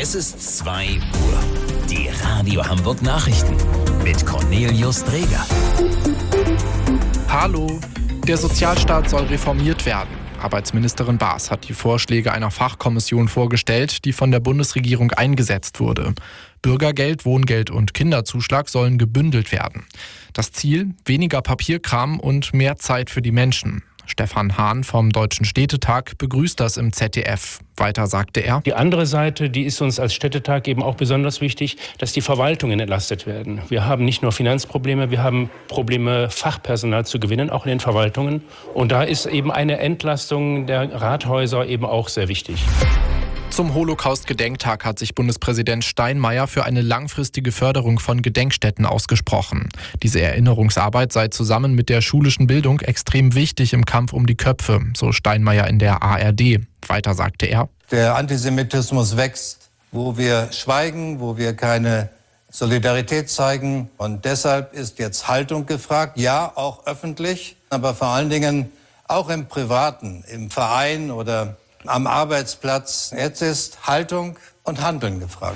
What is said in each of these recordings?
Es ist 2 Uhr. Die Radio Hamburg Nachrichten mit Cornelius Dreger. Hallo, der Sozialstaat soll reformiert werden. Arbeitsministerin Baas hat die Vorschläge einer Fachkommission vorgestellt, die von der Bundesregierung eingesetzt wurde. Bürgergeld, Wohngeld und Kinderzuschlag sollen gebündelt werden. Das Ziel: weniger Papierkram und mehr Zeit für die Menschen. Stefan Hahn vom Deutschen Städtetag begrüßt das im ZDF. Weiter sagte er: Die andere Seite, die ist uns als Städtetag eben auch besonders wichtig, dass die Verwaltungen entlastet werden. Wir haben nicht nur Finanzprobleme, wir haben Probleme, Fachpersonal zu gewinnen, auch in den Verwaltungen. Und da ist eben eine Entlastung der Rathäuser eben auch sehr wichtig. Zum Holocaust-Gedenktag hat sich Bundespräsident Steinmeier für eine langfristige Förderung von Gedenkstätten ausgesprochen. Diese Erinnerungsarbeit sei zusammen mit der schulischen Bildung extrem wichtig im Kampf um die Köpfe, so Steinmeier in der ARD. Weiter sagte er: Der Antisemitismus wächst, wo wir schweigen, wo wir keine Solidarität zeigen. Und deshalb ist jetzt Haltung gefragt, ja, auch öffentlich, aber vor allen Dingen auch im Privaten, im Verein oder am Arbeitsplatz. Jetzt ist Haltung und Handeln gefragt.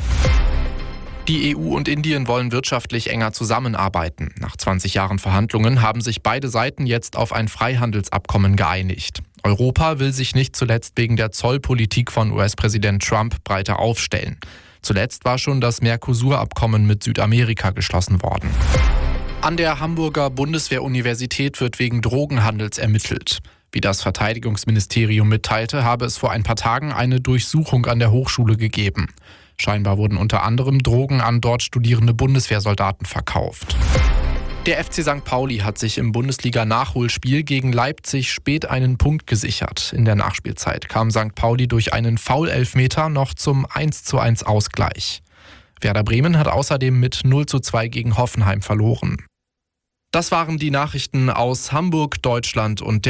Die EU und Indien wollen wirtschaftlich enger zusammenarbeiten. Nach 20 Jahren Verhandlungen haben sich beide Seiten jetzt auf ein Freihandelsabkommen geeinigt. Europa will sich nicht zuletzt wegen der Zollpolitik von US-Präsident Trump breiter aufstellen. Zuletzt war schon das Mercosur-Abkommen mit Südamerika geschlossen worden. An der Hamburger Bundeswehr-Universität wird wegen Drogenhandels ermittelt. Wie das Verteidigungsministerium mitteilte, habe es vor ein paar Tagen eine Durchsuchung an der Hochschule gegeben. Scheinbar wurden unter anderem Drogen an dort studierende Bundeswehrsoldaten verkauft. Der FC St. Pauli hat sich im Bundesliga-Nachholspiel gegen Leipzig spät einen Punkt gesichert. In der Nachspielzeit kam St. Pauli durch einen Foul-Elfmeter noch zum 1:1 Ausgleich. Werder Bremen hat außerdem mit 0:2 gegen Hoffenheim verloren. Das waren die Nachrichten aus Hamburg, Deutschland und